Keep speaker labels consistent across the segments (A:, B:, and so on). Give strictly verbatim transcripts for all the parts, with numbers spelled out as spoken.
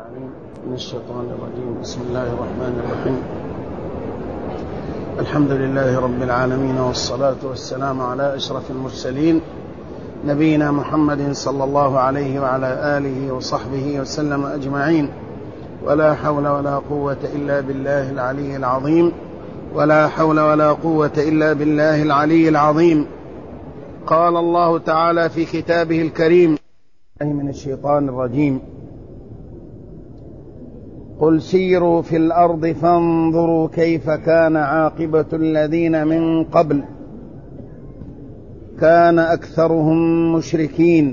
A: العليم من الشيطان الرجيم. بسم الله الرحمن الرحيم. الحمد لله رب العالمين، والصلاة والسلام على أشرف المرسلين نبينا محمد صلى الله عليه وعلى آله وصحبه وسلم أجمعين. ولا حول ولا قوة إلا بالله العلي العظيم ولا حول ولا قوة إلا بالله العلي العظيم. قال الله تعالى في كتابه الكريم من الشيطان الرجيم: قل سيروا في الأرض فانظروا كيف كان عاقبة الذين من قبل كان أكثرهم مشركين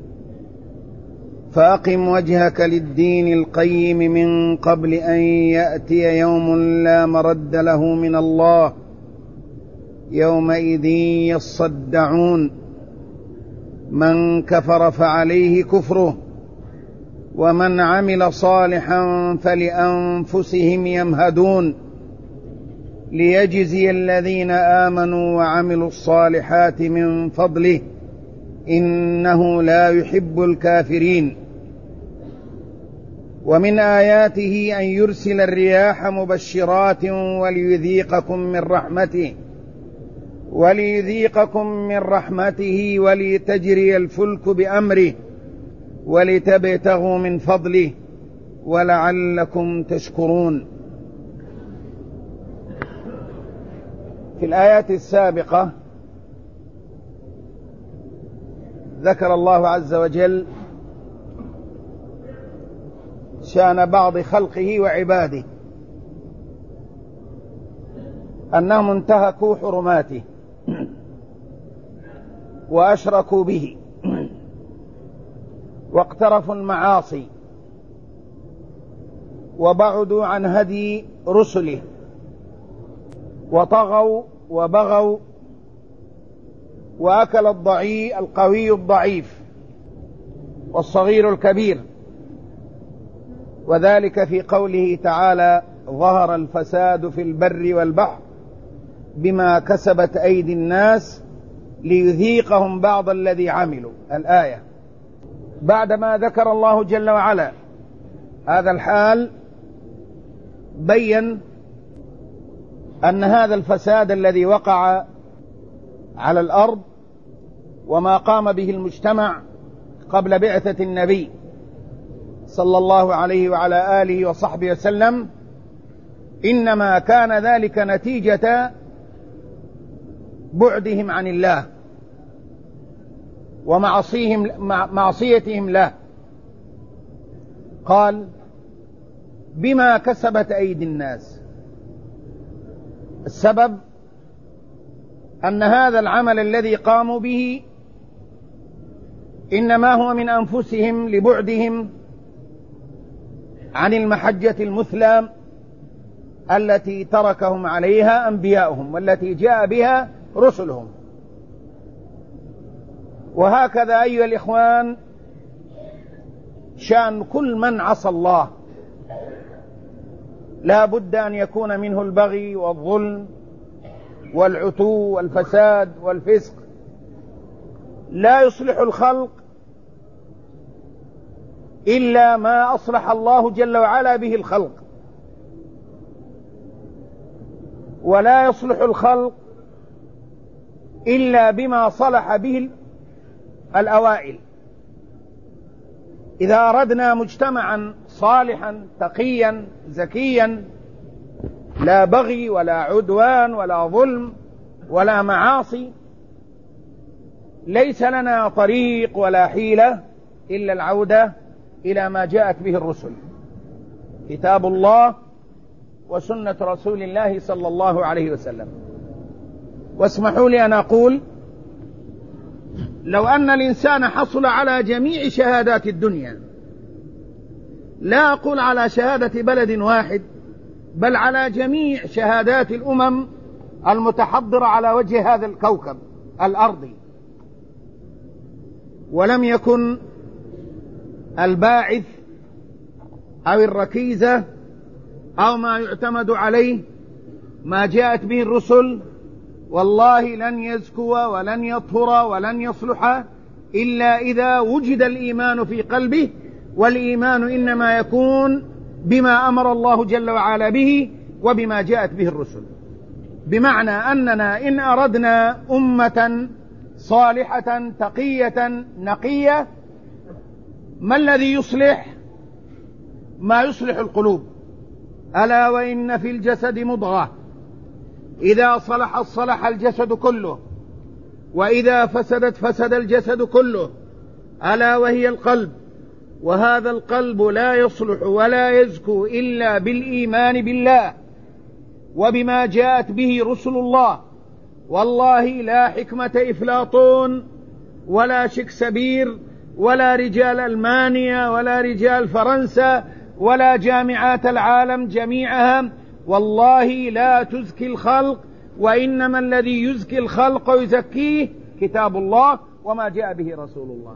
A: فأقم وجهك للدين القيم من قبل أن يأتي يوم لا مرد له من الله يومئذ يصدعون من كفر فعليه كفره ومن عمل صالحا فلأنفسهم يمهدون ليجزي الذين آمنوا وعملوا الصالحات من فضله إنه لا يحب الكافرين. ومن آياته أن يرسل الرياح مبشرات وليذيقكم من رحمته وليذيقكم من رحمته ولتجري الفلك بأمره ولتبتغوا من فضله ولعلكم تشكرون. في الآيات السابقة ذكر الله عز وجل شأن بعض خلقه وعباده أنهم انتهكوا حرماته وأشركوا به واقترفوا المعاصي وبعدوا عن هدي رسله وطغوا وبغوا وأكل الضعيف القوي الضعيف والصغير الكبير، وذلك في قوله تعالى: ظهر الفساد في البر والبحر بما كسبت أيدي الناس ليذيقهم بعض الذي عملوا. الآية. بعدما ذكر الله جل وعلا هذا الحال بين أن هذا الفساد الذي وقع على الأرض وما قام به المجتمع قبل بعثة النبي صلى الله عليه وعلى آله وصحبه وسلم إنما كان ذلك نتيجة بعدهم عن الله ومعصيهم معصيتهم له. قال: بما كسبت أيدي الناس. السبب أن هذا العمل الذي قاموا به إنما هو من أنفسهم لبعدهم عن المحجة المثلى التي تركهم عليها أنبياؤهم والتي جاء بها رسلهم. وهكذا أيها الإخوان شأن كل من عصى الله، لا بد أن يكون منه البغي والظلم والعتو والفساد والفسق. لا يصلح الخلق إلا ما أصلح الله جل وعلا به الخلق، ولا يصلح الخلق إلا بما صلح به الأوائل. إذا أردنا مجتمعا صالحا تقيا زكيا لا بغي ولا عدوان ولا ظلم ولا معاصي، ليس لنا طريق ولا حيلة إلا العودة إلى ما جاءت به الرسل، كتاب الله وسنة رسول الله صلى الله عليه وسلم. واسمحوا لي أن أقول: لو أن الإنسان حصل على جميع شهادات الدنيا، لا أقول على شهادة بلد واحد، بل على جميع شهادات الأمم المتحضرة على وجه هذا الكوكب الأرضي، ولم يكن الباعث أو الركيزة أو ما يعتمد عليه ما جاءت به الرسل، والله لن يزكو ولن يطهر ولن يصلح إلا إذا وجد الإيمان في قلبه والإيمان إنما يكون بما أمر الله جل وعلا به وبما جاءت به الرسل، بمعنى أننا إن أردنا أمة صالحة تقية نقية، ما الذي يصلح؟ ما يصلح القلوب. ألا وإن في الجسد مضغة إذا صلحت صلح الجسد كله، وإذا فسدت فسد الجسد كله، ألا وهي القلب. وهذا القلب لا يصلح ولا يزكو إلا بالإيمان بالله وبما جاءت به رسل الله. والله لا حكمة إفلاطون ولا شكسبير ولا رجال ألمانيا ولا رجال فرنسا ولا جامعات العالم جميعها والله لا تزكي الخلق، وإنما الذي يزكي الخلق ويزكيه كتاب الله وما جاء به رسول الله.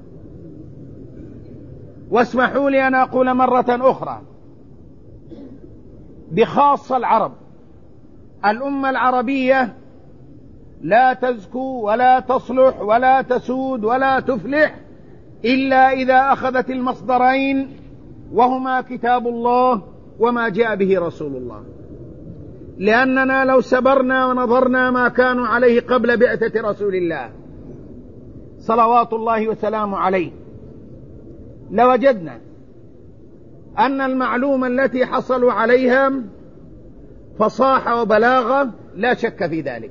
A: واسمحوا لي أن أقول مرة أخرى بخاصة العرب، الأمة العربية لا تزكو ولا تصلح ولا تسود ولا تفلح إلا إذا أخذت المصدرين وهما كتاب الله وما جاء به رسول الله. لأننا لو سبرنا ونظرنا ما كانوا عليه قبل بعثة رسول الله صلوات الله وسلامه عليه لوجدنا أن المعلومة التي حصلوا عليها فصاحة وبلاغة لا شك في ذلك،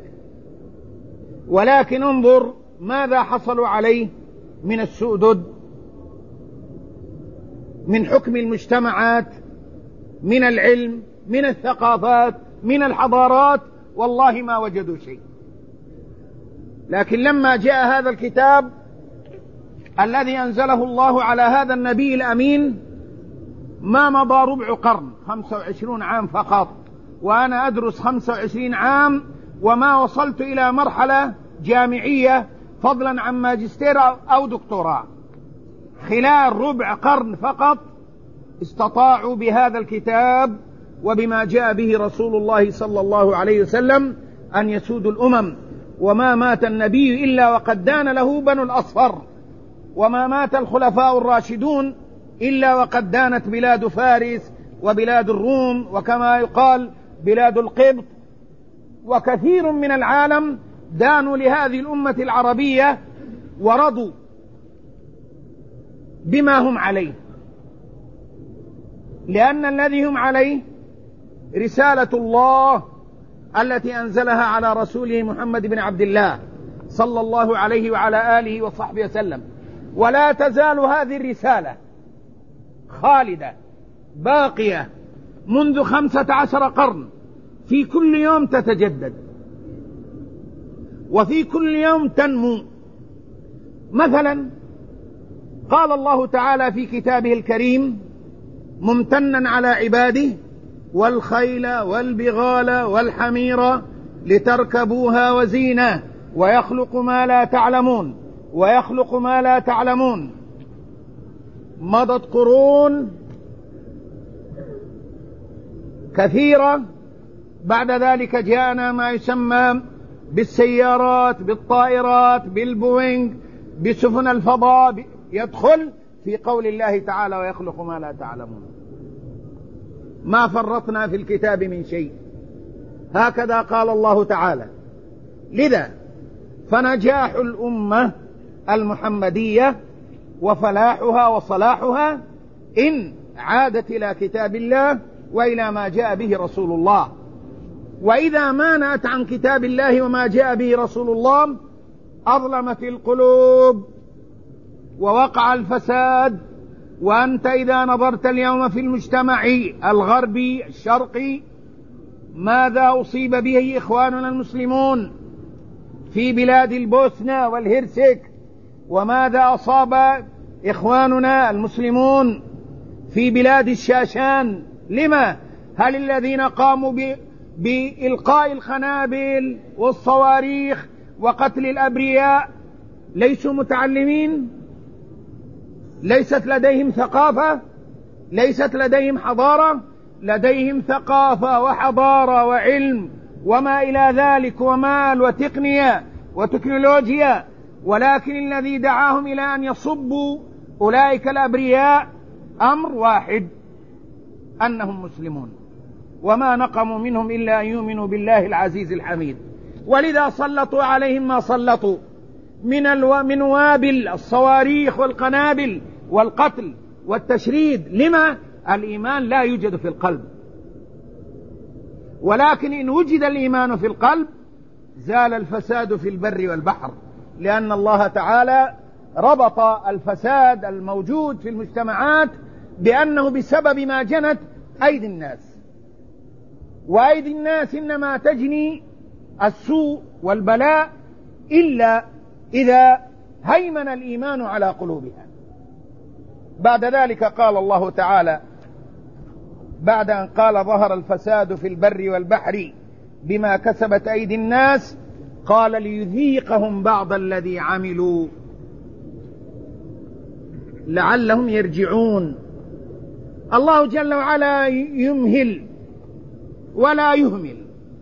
A: ولكن انظر ماذا حصلوا عليه من السؤدد، من حكم المجتمعات، من العلم، من الثقافات، من الحضارات، والله ما وجدوا شيء. لكن لما جاء هذا الكتاب الذي أنزله الله على هذا النبي الأمين ما مضى ربع قرن، خمسة وعشرين عام فقط، وأنا أدرس خمسة وعشرين عام وما وصلت إلى مرحلة جامعية فضلا عن ماجستير أو دكتوراه. خلال ربع قرن فقط استطاعوا بهذا الكتاب وبما جاء به رسول الله صلى الله عليه وسلم أن يسودوا الأمم. وما مات النبي إلا وقد دان له بنو الأصفر، وما مات الخلفاء الراشدون إلا وقد دانت بلاد فارس وبلاد الروم، وكما يقال بلاد القبط، وكثير من العالم دانوا لهذه الأمة العربية ورضوا بما هم عليه، لأن الذي هم عليه رسالة الله التي أنزلها على رسوله محمد بن عبد الله صلى الله عليه وعلى آله وصحبه وسلم. ولا تزال هذه الرسالة خالدة باقية منذ خمسة عشر قرن، في كل يوم تتجدد وفي كل يوم تنمو. مثلا قال الله تعالى في كتابه الكريم ممتنا على عباده: والخيل والبغال والحمير لتركبوها وزينة ويخلق ما لا تعلمون ويخلق ما لا تعلمون. مضت قرون كثيرة، بعد ذلك جاءنا ما يسمى بالسيارات، بالطائرات، بالبوينغ، بسفن الفضاء، يدخل في قول الله تعالى: ويخلق ما لا تعلمون. ما فرطنا في الكتاب من شيء، هكذا قال الله تعالى. لذا فنجاح الأمة المحمدية وفلاحها وصلاحها إن عادت إلى كتاب الله وإلى ما جاء به رسول الله. وإذا مانعت عن كتاب الله وما جاء به رسول الله أظلمت القلوب ووقع الفساد. وأنت إذا نظرت اليوم في المجتمع الغربي الشرقي ماذا أصيب به إخواننا المسلمون في بلاد البوسنة والهرسك، وماذا أصاب إخواننا المسلمون في بلاد الشاشان. لما؟ هل الذين قاموا ب... بإلقاء القنابل والصواريخ وقتل الأبرياء ليسوا متعلمين؟ ليست لديهم ثقافة؟ ليست لديهم حضارة؟ لديهم ثقافة وحضارة وعلم وما إلى ذلك ومال وتقنية وتكنولوجيا، ولكن الذي دعاهم إلى أن يصبوا أولئك الأبرياء أمر واحد، أنهم مسلمون، وما نقموا منهم إلا أن يؤمنوا بالله العزيز الحميد. ولذا سلطوا عليهم ما سلطوا من الو... من وابل الصواريخ والقنابل والقتل والتشريد. لما؟ الإيمان لا يوجد في القلب، ولكن إن وجد الإيمان في القلب زال الفساد في البر والبحر، لأن الله تعالى ربط الفساد الموجود في المجتمعات بأنه بسبب ما جنت أيدي الناس، وأيدي الناس إنما تجني السوء والبلاء إلا إذا هيمن الإيمان على قلوبها. بعد ذلك قال الله تعالى بعد أن قال ظهر الفساد في البر والبحر بما كسبت أيدي الناس، قال ليذيقهم بعض الذي عملوا لعلهم يرجعون. الله جل وعلا يمهل ولا يهمل.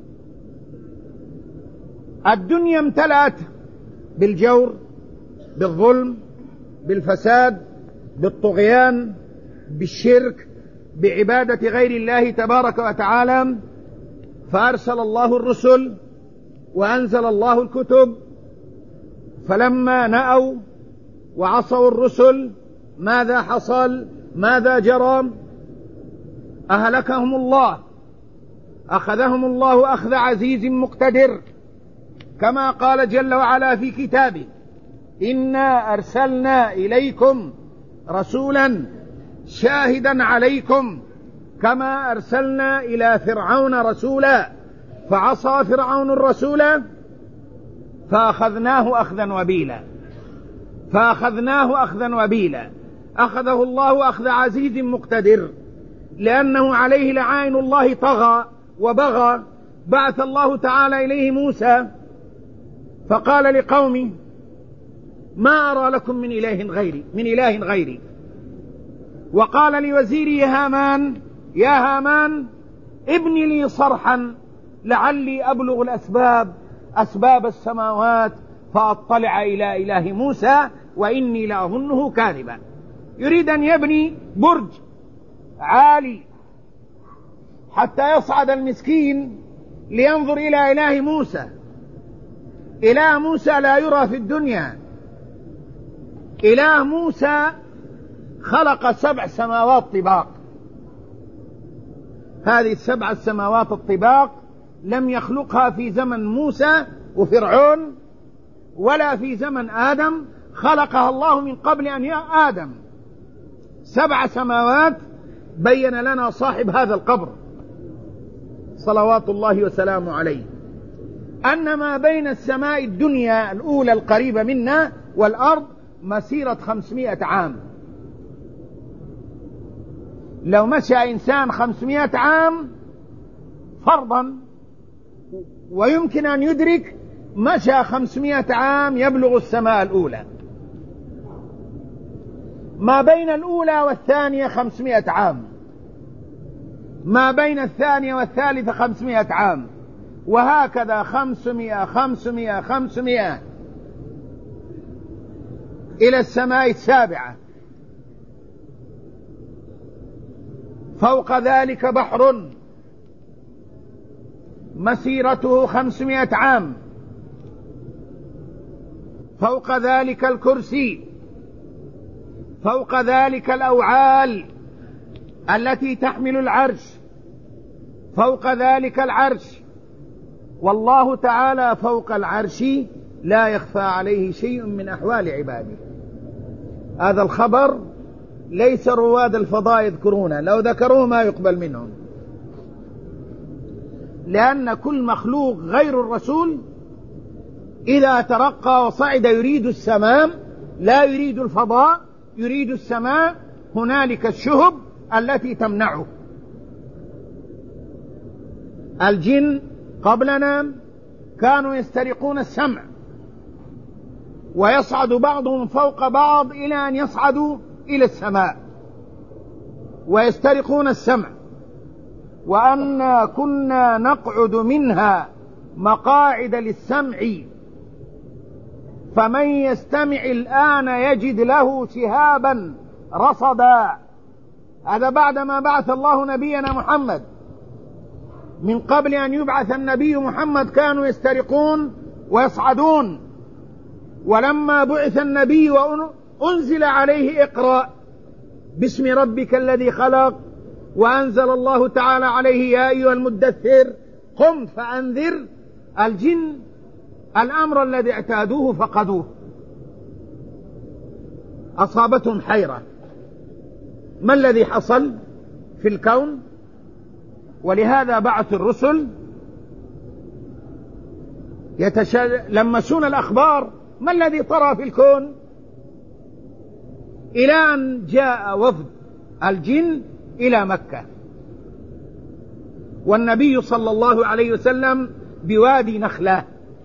A: الدنيا امتلأت بالجور، بالظلم، بالفساد، بالطغيان، بالشرك، بعبادة غير الله تبارك وتعالى، فأرسل الله الرسل وأنزل الله الكتب، فلما نأوا وعصوا الرسل ماذا حصل؟ ماذا جرى؟ أهلكهم الله، أخذهم الله أخذ عزيز مقتدر، كما قال جل وعلا في كتابه: إنا أرسلنا إليكم رسولا شاهدا عليكم كما أرسلنا إلى فرعون رسولا فعصى فرعون الرسول فأخذناه أخذا وبيلا فأخذناه أخذا وبيلا أخذه الله أخذ عزيز مقتدر، لأنه عليه لعائن الله طغى وبغى. بعث الله تعالى إليه موسى فقال لقومه: ما أرى لكم من إله غيري من إله غيري وقال لوزيره هامان: يا هامان ابن لي صرحا لعلي أبلغ الأسباب أسباب السماوات فأطلع إلى إله موسى وإني لأظنه كاذبا. يريد أن يبني برج عالي حتى يصعد المسكين لينظر إلى إله موسى. إله موسى لا يرى في الدنيا. إله موسى خلق سبع سماوات طباق، هذه السبع السماوات الطباق لم يخلقها في زمن موسى وفرعون ولا في زمن آدم، خلقها الله من قبل أن يأتي آدم. سبع سماوات بين لنا صاحب هذا القبر صلوات الله وسلامه عليه أن ما بين السماء الدنيا الأولى القريبة منا والأرض مسيرة خمسمائة عام. لو مشى إنسان خمسمائة عام فرضا ويمكن أن يدرك، مشى خمسمائة عام يبلغ السماء الأولى. ما بين الأولى والثانية خمسمائة عام، ما بين الثانية والثالثة خمسمائة عام، وهكذا خمسمائة خمسمائة خمسمائة إلى السماء السابعة. فوق ذلك بحر مسيرته خمسمائة عام، فوق ذلك الكرسي، فوق ذلك الأوعال التي تحمل العرش، فوق ذلك العرش، والله تعالى فوق العرش لا يخفى عليه شيء من أحوال عباده. هذا الخبر ليس رواد الفضاء يذكرونه، لو ذكروه ما يقبل منهم، لأن كل مخلوق غير الرسول إذا ترقى وصعد يريد السماء لا يريد الفضاء، يريد السماء، هنالك الشهب التي تمنعه. الجن قبلنا كانوا يسترقون السمع ويصعد بعضهم فوق بعض إلى أن يصعدوا إلى السماء ويسترقون السمع، وأنا كنا نقعد منها مقاعد للسمع فمن يستمع الآن يجد له شهابا رصدا هذا بعدما بعث الله نبينا محمد. من قبل أن يبعث النبي محمد كانوا يسترقون ويصعدون، ولما بعث النبي وأنزل عليه اقرأ باسم ربك الذي خلق، وأنزل الله تعالى عليه يا أيها المدثر قم فأنذر، الجن الأمر الذي اعتادوه فقدوه، أصابتهم حيرة ما الذي حصل في الكون. ولهذا بعث الرسل يتلمسون الأخبار ما الذي طرأ في الكون، إلى أن جاء وفد الجن إلى مكة، والنبي صلى الله عليه وسلم بوادي نخلة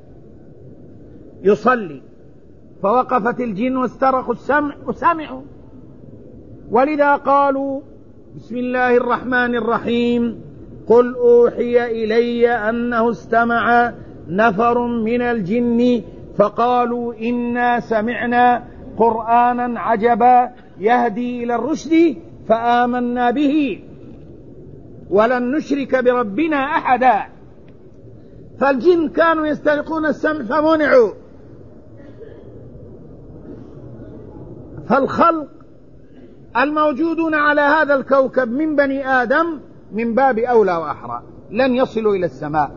A: يصلي، فوقفت الجن واسترخوا السمع وسمعوا، ولذا قالوا بسم الله الرحمن الرحيم قل أوحي إلي أنه استمع نفر من الجن فقالوا إنا سمعنا قرآنا عجبا يهدي إلى الرشد فآمنا به ولن نشرك بربنا أحدا. فالجن كانوا يسترقون السمع فمنعوا. فالخلق الموجودون على هذا الكوكب من بني آدم من باب أولى وأحرى لن يصلوا إلى السماء.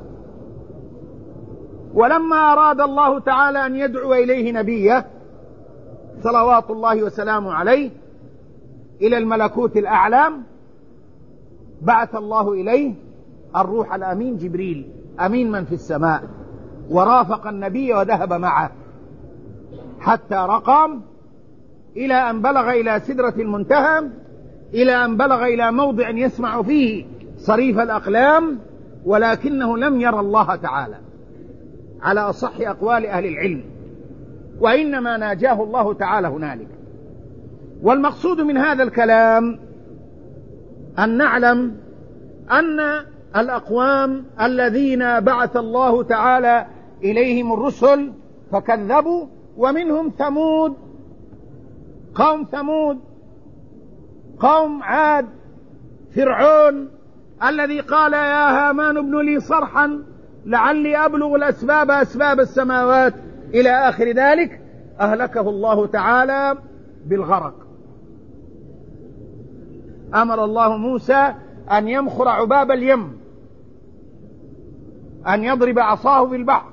A: ولما أراد الله تعالى أن يدعو إليه نبيه صلوات الله وسلامه عليه إلى الملكوت الأعلى، بعث الله إليه الروح الأمين جبريل أمين من في السماء، ورافق النبي وذهب معه حتى رقم إلى أن بلغ إلى سدرة المنتهى، إلى أن بلغ إلى موضع يسمع فيه صريف الأقلام، ولكنه لم يرى الله تعالى على أصح أقوال أهل العلم، وإنما ناجاه الله تعالى هنالك. والمقصود من هذا الكلام أن نعلم أن الأقوام الذين بعث الله تعالى إليهم الرسل فكذبوا، ومنهم ثمود، قوم ثمود، قوم عاد، فرعون الذي قال يا هامان ابن لي صرحا لعلي أبلغ الأسباب أسباب السماوات إلى آخر ذلك، أهلكه الله تعالى بالغرق. أمر الله موسى أن يمخر عباب اليم، أن يضرب عصاه بالبحر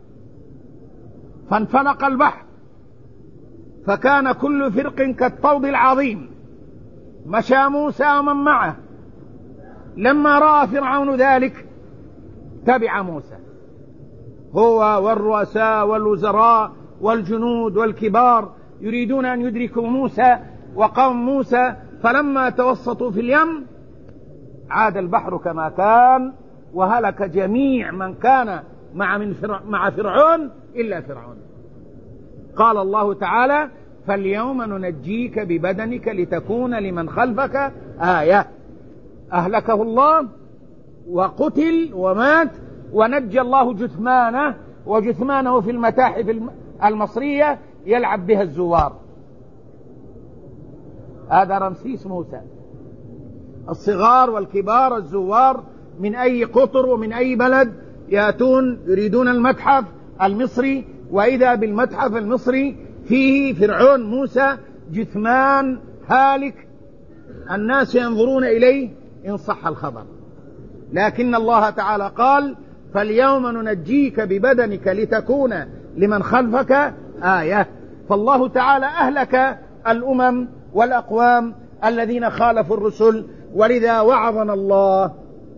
A: فانفلق البحر فكان كل فرق كالطود العظيم، مشى موسى ومن معه. لما رأى فرعون ذلك تبع موسى هو والرؤساء والوزراء والجنود والكبار يريدون أن يدركوا موسى وقوم موسى، فلما توسطوا في اليم عاد البحر كما كان وهلك جميع من كان مع, من فرع مع فرعون إلا فرعون. قال الله تعالى فاليوم ننجيك ببدنك لتكون لمن خلفك آية. أهلكه الله وقتل ومات، ونجى الله جثمانه، وجثمانه في المتاحف المصرية يلعب بها الزوار. هذا رمسيس موسى، الصغار والكبار الزوار من أي قطر ومن أي بلد يأتون يريدون المتحف المصري، وإذا بالمتحف المصري فيه فرعون موسى جثمان هالك، الناس ينظرون إليه إن صح الخبر. لكن الله تعالى قال فاليوم ننجيك ببدنك لتكون لمن خلفك آية. فالله تعالى أهلك الأمم والأقوام الذين خالفوا الرسل، ولذا وعظنا الله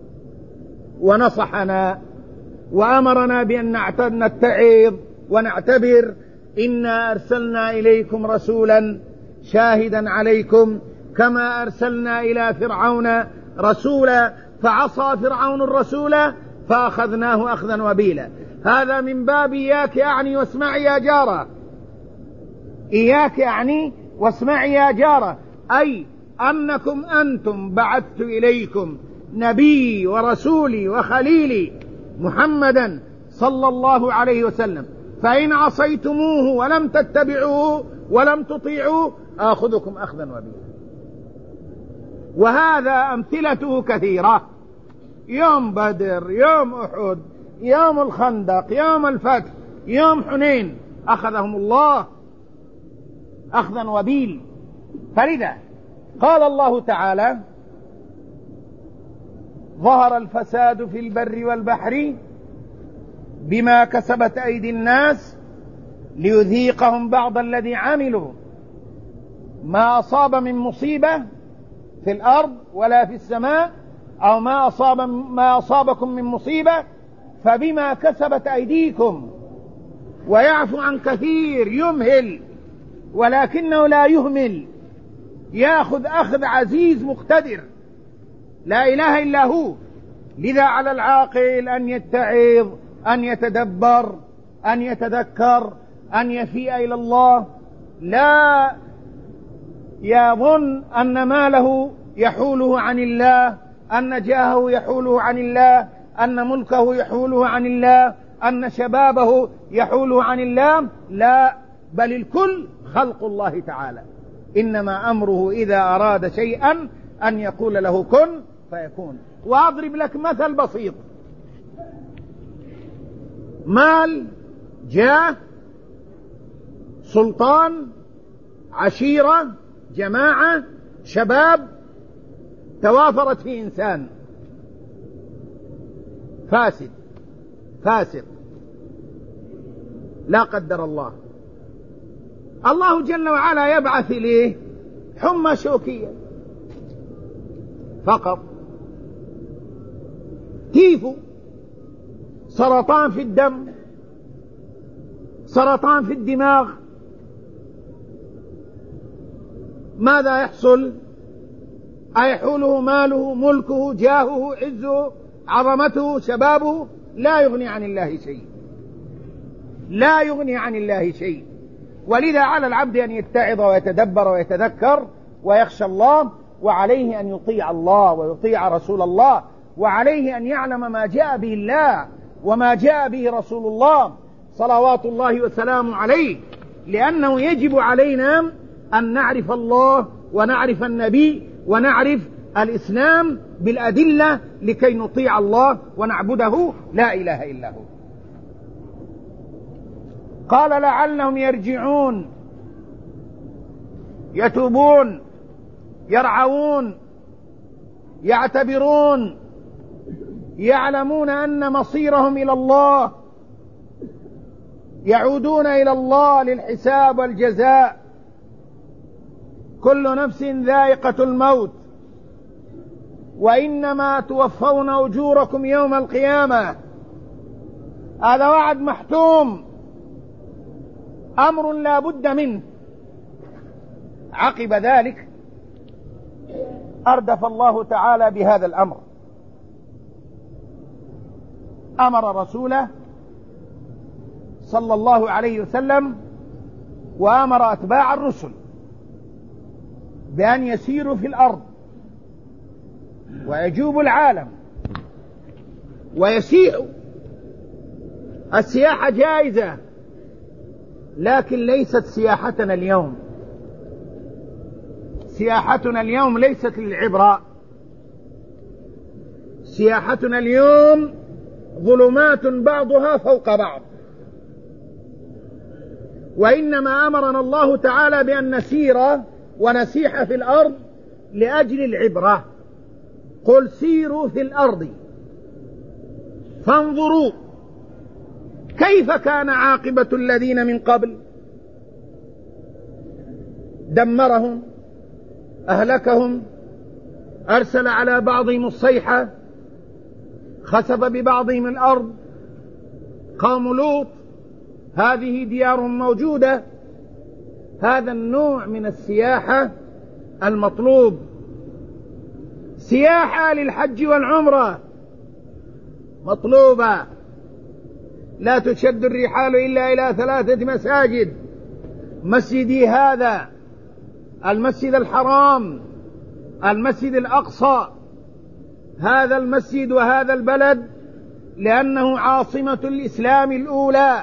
A: ونصحنا وأمرنا بأن نتعظ ونعتبر. إنا أرسلنا إليكم رسولا شاهدا عليكم كما أرسلنا إلى فرعون رسولا فعصى فرعون الرسول فأخذناه أخذا وبيلا. هذا من باب إياك أعني واسمعي يا جارة، إياك أعني واسمعي يا جارة، أي أنكم أنتم بعثت إليكم نبي ورسولي وخليلي محمدا صلى الله عليه وسلم، فإن عصيتموه ولم تتبعوه ولم تطيعوه آخذكم أخذا وبيلا. وهذا أمثلته كثيرة، يوم بدر، يوم أحد، يوم الخندق، يوم الفتح، يوم حنين، أخذهم الله أخذا وبيل. فلذا قال الله تعالى: ظهر الفساد في البر والبحر بما كسبت أيدي الناس ليذيقهم بعض الذي عملوا. ما أصاب من مصيبة في الأرض ولا في السماء، أو ما أصاب ما أصابكم من مصيبة فبما كسبت أيديكم، ويعفو عن كثير، يمهل ولكنه لا يهمل، يأخذ أخذ عزيز مقتدر لا إله إلا هو. لذا على العاقل أن يتعظ، أن يتدبر، أن يتذكر، أن يفيء إلى الله، لا يظن أن ماله يحوله عن الله، أن جاهه يحوله عن الله، أن ملكه يحوله عن الله، أن شبابه يحوله عن الله، لا، بل الكل خلق الله تعالى. إنما أمره إذا أراد شيئا أن يقول له كن فيكون. وأضرب لك مثل بسيط: مال، جاه، سلطان، عشيرة، جماعة، شباب، توافرت في إنسان فاسد فاسق لا قدر الله، الله جل وعلا يبعث إليه حمى شوكية فقط، تيفو، سرطان في الدم، سرطان في الدماغ. ماذا يحصل؟ أيحوله ماله، ملكه، جاهه، عزه، عظمته، شبابه؟ لا يغني عن الله شيء، لا يغني عن الله شيء. ولذا على العبد أن يتعظ ويتدبر ويتذكر ويخشى الله، وعليه أن يطيع الله ويطيع رسول الله، وعليه أن يعلم ما جاء به الله وما جاء به رسول الله صلوات الله وسلامه عليه، لأنه يجب علينا أن نعرف الله ونعرف النبي ونعرف الإسلام بالأدلة لكي نطيع الله ونعبده لا إله إلا هو. قال: لعلهم يرجعون، يتوبون، يرعون، يعتبرون، يعلمون أن مصيرهم إلى الله، يعودون إلى الله للحساب والجزاء. كل نفس ذائقة الموت، وإنما توفون أجوركم يوم القيامة. هذا وعد محتوم، أمر لا بد منه. عقب ذلك أردف الله تعالى بهذا الأمر، أمر رسوله صلى الله عليه وسلم وأمر أتباع الرسل بأن يسيروا في الأرض ويجوبوا العالم ويسيحوا. السياحة جائزة، لكن ليست سياحتنا اليوم. سياحتنا اليوم ليست للعبرة، سياحتنا اليوم ظلمات بعضها فوق بعض. وإنما أمرنا الله تعالى بأن نسير ونسيح في الأرض لأجل العبرة. قل سيروا في الأرض فانظروا كيف كان عاقبة الذين من قبل. دمرهم، أهلكهم، أرسل على بعضهم الصيحة، خسف ببعضهم الأرض. قوم لوط، هذه ديارهم موجودة. هذا النوع من السياحة المطلوب، سياحة للحج والعمرة مطلوبة. لا تشد الرحال إلا إلى ثلاثة مساجد: مسجدي هذا، المسجد الحرام، المسجد الأقصى. هذا المسجد وهذا البلد لأنه عاصمة الإسلام الأولى،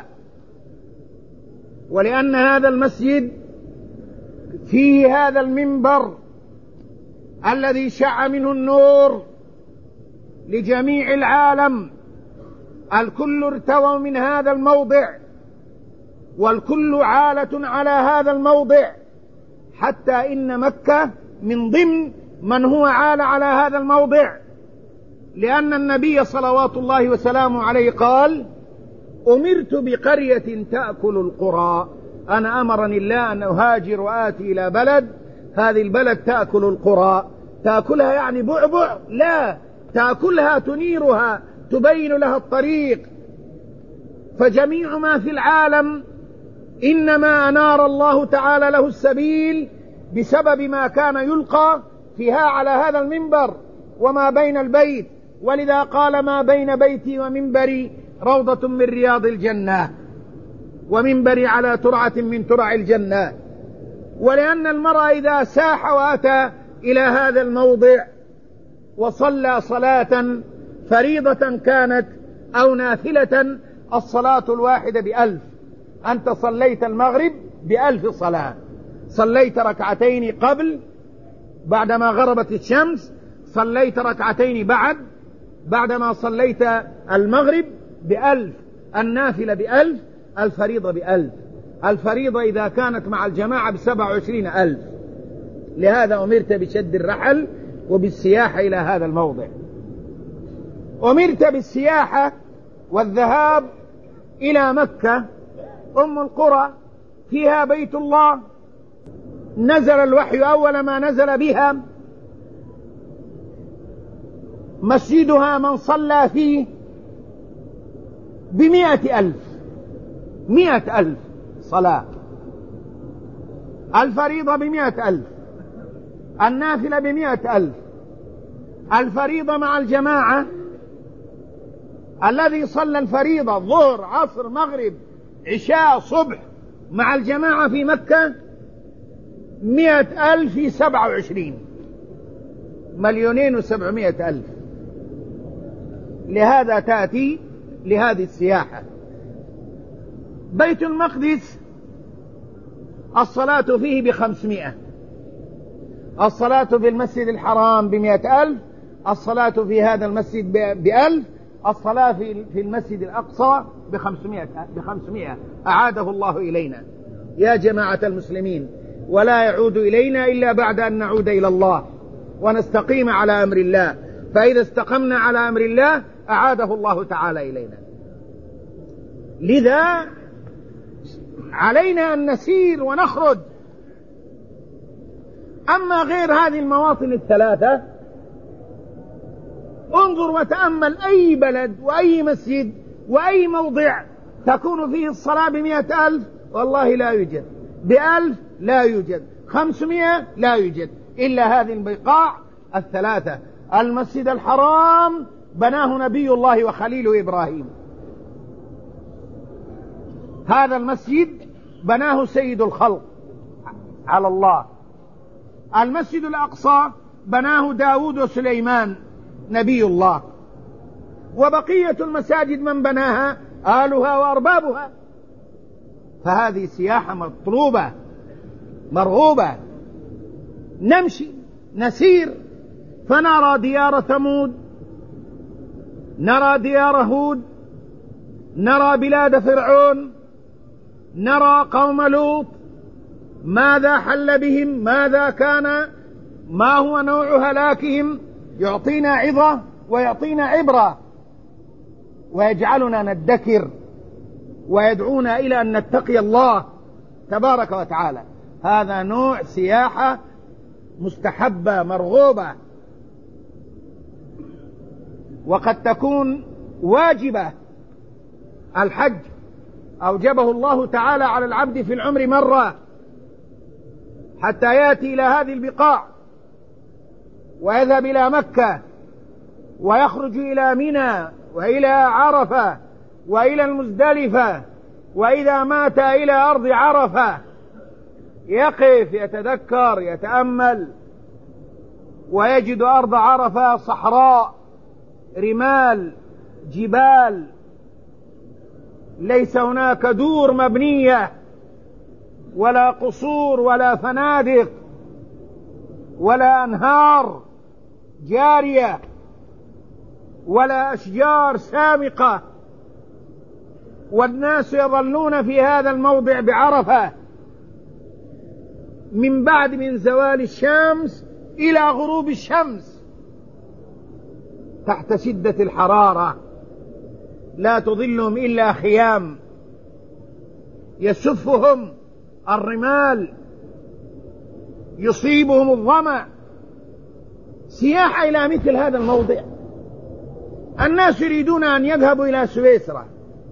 A: ولأن هذا المسجد فيه هذا المنبر الذي شع منه النور لجميع العالم. الكل ارتوى من هذا الموضع، والكل عالة على هذا الموضع، حتى إن مكة من ضمن من هو عال على هذا الموضع، لأن النبي صلوات الله وسلامه عليه قال: أمرت بقرية تأكل القرى. أنا أمرني الله أن أهاجر وآتي إلى بلد، هذه البلد تأكل القرى. تأكلها يعني بعبع؟ لا، تأكلها تنيرها، تبين لها الطريق. فجميع ما في العالم إنما أنار الله تعالى له السبيل بسبب ما كان يلقى فيها على هذا المنبر وما بين البيت. ولذا قال: ما بين بيتي ومنبري روضة من رياض الجنة، ومنبري على ترعة من ترع الجنة. ولأن المرء إذا ساح وأتى إلى هذا الموضع وصلى صلاة فريضة كانت أو نافلة، الصلاة الواحدة بألف. أنت صليت المغرب بألف صلاة، صليت ركعتين قبل بعدما غربت الشمس، صليت ركعتين بعد بعدما صليت المغرب بألف، النافلة بألف، الفريضة بألف. الفريضة إذا كانت مع الجماعة بسبع وعشرين ألف. لهذا أمرت بشد الرحل وبالسياحة إلى هذا الموضع. أمرت بالسياحة والذهاب إلى مكة أم القرى، فيها بيت الله، نزل الوحي أول ما نزل بها، مسجدها من صلى فيه بمئة ألف، مئة ألف صلاة، الفريضة بمئة ألف، النافلة بمئة ألف. الفريضة مع الجماعة، الذي صلى الفريضة ظهر عصر مغرب عشاء صبح مع الجماعة في مكة مئة ألف في سبعة وعشرين، مليونين وسبعمائة ألف. لهذا تأتي لهذه السياحة. بيت المقدس الصلاة فيه بخمسمائة، الصلاة في المسجد الحرام بمئة ألف، الصلاة في هذا المسجد بألف، الصلاة في المسجد الأقصى بخمسمائة, بخمسمائة أعاده الله إلينا يا جماعة المسلمين، ولا يعود إلينا إلا بعد أن نعود إلى الله ونستقيم على أمر الله. فإذا استقمنا على أمر الله أعاده الله تعالى إلينا. لذا علينا أن نسير ونخرج. أما غير هذه المواطن الثلاثة، انظر وتأمل أي بلد وأي مسجد وأي موضع تكون فيه الصلاة بمئة ألف، والله لا يوجد. بألف لا يوجد، خمسمائة لا يوجد، إلا هذه البقاع الثلاثة. المسجد الحرام بناه نبي الله وخليله إبراهيم، هذا المسجد بناه سيد الخلق على الله. المسجد الأقصى بناه داود وسليمان نبي الله. وبقية المساجد من بناها؟ آلها وأربابها. فهذه سياحة مطلوبة مرغوبة. نمشي نسير فنرى ديار ثمود، نرى ديار هود، نرى بلاد فرعون، نرى قوم لوط، ماذا حل بهم، ماذا كان، ما هو نوع هلاكهم. يعطينا عظة ويعطينا عبرة ويجعلنا ندكر ويدعونا إلى أن نتقي الله تبارك وتعالى. هذا نوع سياحة مستحبة مرغوبة، وقد تكون واجبة. الحج أوجبه الله تعالى على العبد في العمر مرة حتى يأتي إلى هذه البقاع ويذهب إلى مكة ويخرج إلى منى وإلى عرفة وإلى المزدلفة، وإذا مات إلى أرض عرفة يقف يتذكر يتأمل ويجد أرض عرفة صحراء، رمال، جبال، ليس هناك دور مبنية ولا قصور ولا فنادق، ولا أنهار جارية ولا أشجار سامقة، والناس يظلون في هذا الموضع بعرفة من بعد من زوال الشمس إلى غروب الشمس تحت شدة الحرارة، لا تظلهم إلا خيام يسفهم الرمال، يصيبهم الظمأ. سياحة إلى مثل هذا الموضع. الناس يريدون أن يذهبوا إلى سويسرا،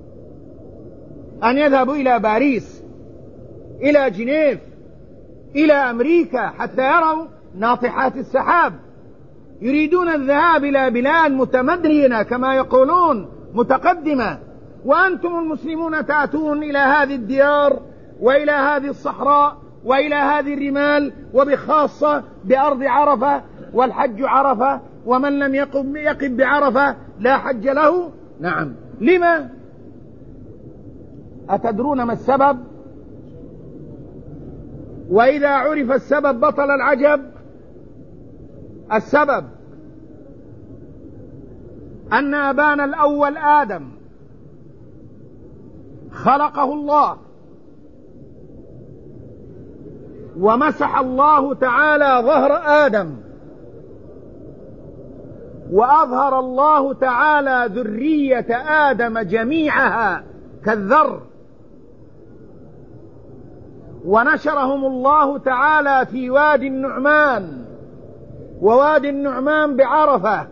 A: أن يذهبوا إلى باريس، إلى جنيف، إلى أمريكا حتى يروا ناطحات السحاب. يريدون الذهاب إلى بلاد متمدنة كما يقولون متقدمة، وأنتم المسلمون تأتون إلى هذه الديار وإلى هذه الصحراء وإلى هذه الرمال، وبخاصة بأرض عرفة، والحج عرفة، ومن لم يقم يقف بعرفة لا حج له. نعم، لما؟ أتدرون ما السبب؟ وإذا عرف السبب بطل العجب. السبب أن أبانا الأول آدم خلقه الله، ومسح الله تعالى ظهر آدم، وأظهر الله تعالى ذرية آدم جميعها كالذر، ونشرهم الله تعالى في وادي النعمان، ووادي النعمان بعرفة.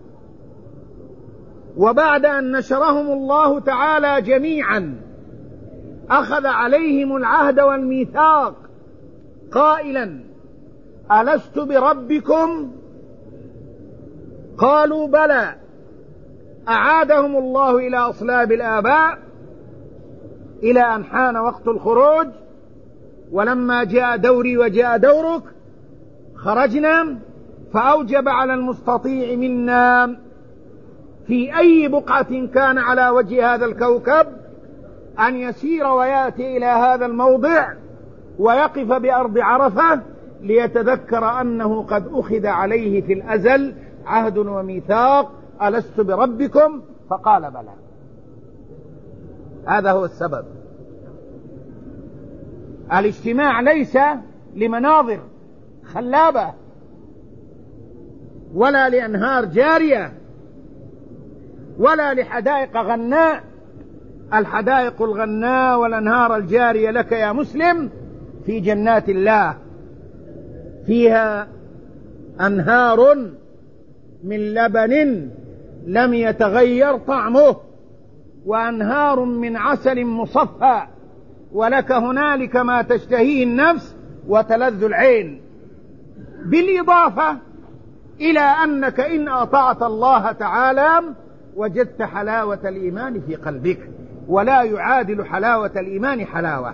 A: وبعد أن نشرهم الله تعالى جميعا أخذ عليهم العهد والميثاق قائلا: ألست بربكم؟ قالوا بلى. أعادهم الله إلى أصلاب الآباء إلى أن حان وقت الخروج، ولما جاء دوري وجاء دورك خرجنا، فأوجب على المستطيع منا في أي بقعة كان على وجه هذا الكوكب أن يسير ويأتي إلى هذا الموضع ويقف بأرض عرفة ليتذكر أنه قد أخذ عليه في الأزل عهد وميثاق: ألست بربكم؟ فقال بلى. هذا هو السبب. الاجتماع ليس لمناظر خلابة ولا لأنهار جارية ولا لحدائق غناء. الحدائق الغناء والأنهار الجارية لك يا مسلم في جنات الله، فيها أنهار من لبن لم يتغير طعمه، وأنهار من عسل مصفى، ولك هنالك ما تشتهيه النفس وتلذ العين، بالإضافة إلى أنك إن أطعت الله تعالى وجدت حلاوة الإيمان في قلبك، ولا يعادل حلاوة الإيمان حلاوة.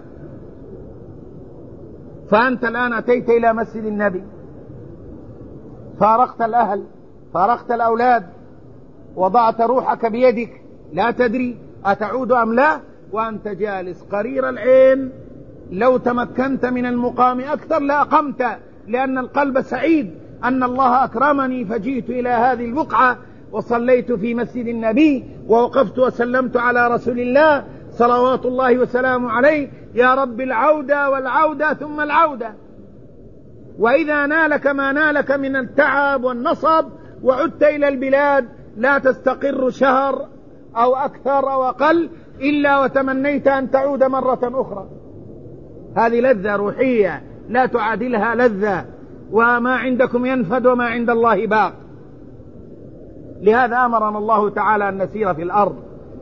A: فأنت الآن أتيت إلى مسجد النبي، فارقت الأهل، فارقت الأولاد، وضعت روحك بيدك، لا تدري أتعود أم لا، وأنت جالس قرير العين. لو تمكنت من المقام أكثر لأقمت، لأن القلب سعيد أن الله أكرمني فجئت إلى هذه البقعة وصليت في مسجد النبي ووقفت وسلمت على رسول الله صلوات الله وسلامه عليه. يا رب العودة والعودة ثم العودة. وإذا نالك ما نالك من التعب والنصب وعدت إلى البلاد لا تستقر شهر أو أكثر أو أقل إلا وتمنيت أن تعود مرة أخرى. هذه لذة روحية لا تعادلها لذة، وما عندكم ينفد وما عند الله باق. لهذا أمرنا الله تعالى أن نسير في الأرض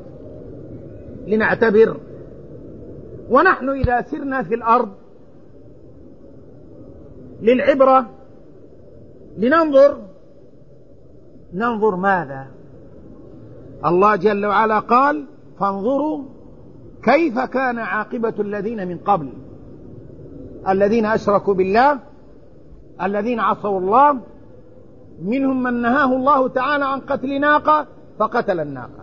A: لنعتبر. ونحن إذا سرنا في الأرض للعبرة لننظر ننظر ماذا؟ الله جل وعلا قال: فانظروا كيف كان عاقبة الذين من قبل، الذين أشركوا بالله، الذين عصوا الله، منهم من نهاه الله تعالى عن قتل ناقة فقتل الناقة،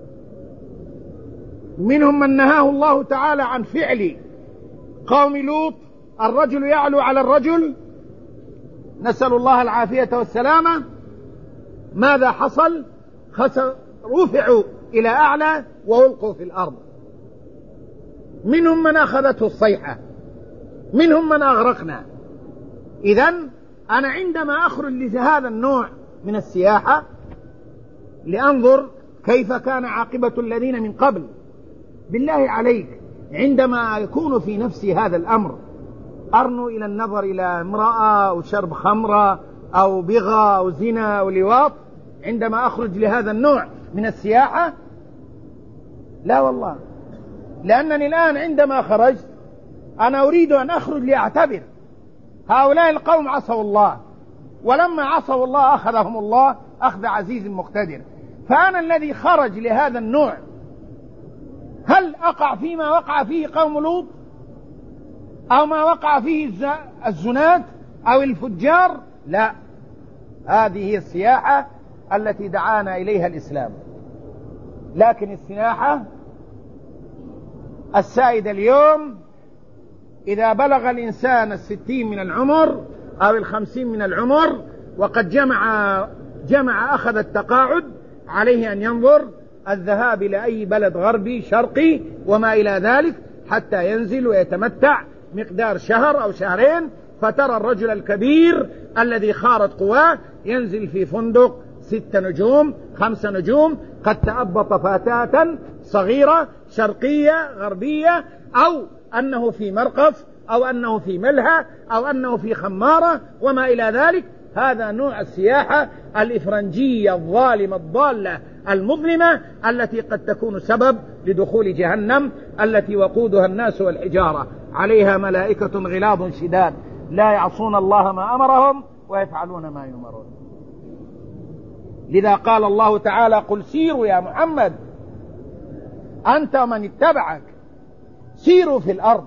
A: منهم من نهاه الله تعالى عن فعل قوم لوط الرجل يعلو على الرجل نسأل الله العافية والسلامة، ماذا حصل؟ خسر، رفعوا إلى أعلى وألقوا في الأرض، منهم من أخذته الصيحة، منهم من أغرقنا. إذن أنا عندما أخرج لهذا النوع من السياحة لأنظر كيف كان عاقبة الذين من قبل، بالله عليك عندما يكون في نفسي هذا الأمر أرنو إلى النظر إلى امرأة أو شرب خمرة أو بغى أو زنا أو لواط عندما أخرج لهذا النوع من السياحة؟ لا والله، لأنني الآن عندما خرجت أنا أريد أن أخرج لأعتبر. هؤلاء القوم عصوا الله، ولما عصوا الله أخذهم الله أخذ عزيز مقتدر. فأنا الذي خرج لهذا النوع هل أقع فيما وقع فيه قوم لوط أو ما وقع فيه الزنات أو الفجار؟ لا، هذه هي السياحة التي دعانا إليها الإسلام. لكن السياحة السائدة اليوم إذا بلغ الإنسان الستين من العمر أو الخمسين من العمر وقد جمع جمع أخذ التقاعد، عليه أن ينظر الذهاب إلى أي بلد غربي شرقي وما إلى ذلك حتى ينزل ويتمتع مقدار شهر أو شهرين، فترى الرجل الكبير الذي خارت قواه ينزل في فندق ست نجوم خمس نجوم، قد تأبط فتاة صغيرة شرقية غربية، أو أنه في مرقف أو أنه في ملهى أو أنه في خمارة وما إلى ذلك. هذا نوع السياحة الإفرنجية الظالمة الضالة المظلمة التي قد تكون سبب لدخول جهنم التي وقودها الناس والحجارة، عليها ملائكة غلاظ شداد لا يعصون الله ما أمرهم ويفعلون ما يؤمرون. لذا قال الله تعالى: قل سيروا يا محمد أنت ومن اتبعك سيروا في الأرض.